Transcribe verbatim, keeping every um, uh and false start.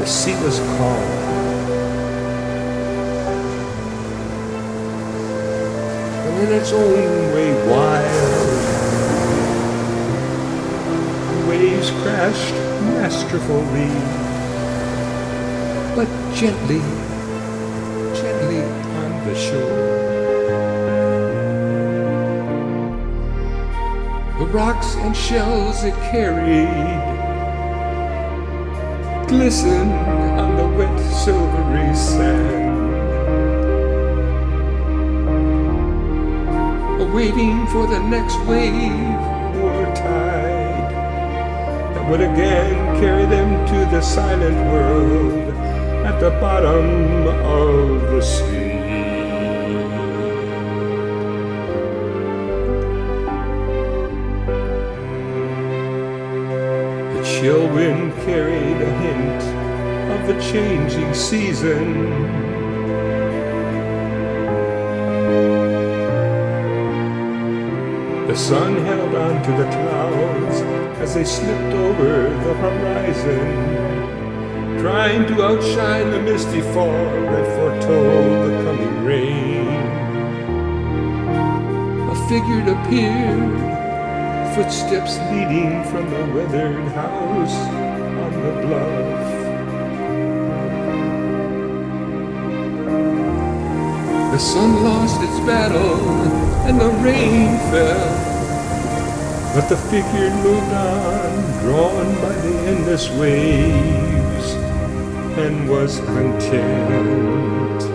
The sea was calm. And in its own way wild, the waves crashed masterfully, but gently, gently on the shore. The rocks and shells it carried glistened on the wet silvery sand, awaiting for the next wave or tide that would again carry them to the silent world at the bottom of the sea. Chill wind carried a hint of the changing season. The sun held on to the clouds as they slipped over the horizon, trying to outshine the misty fog that foretold the coming rain. A figure appeared, footsteps leading from the weathered house on the bluff. The sun lost its battle and the rain fell, but the figure moved on, drawn by the endless waves, and was content.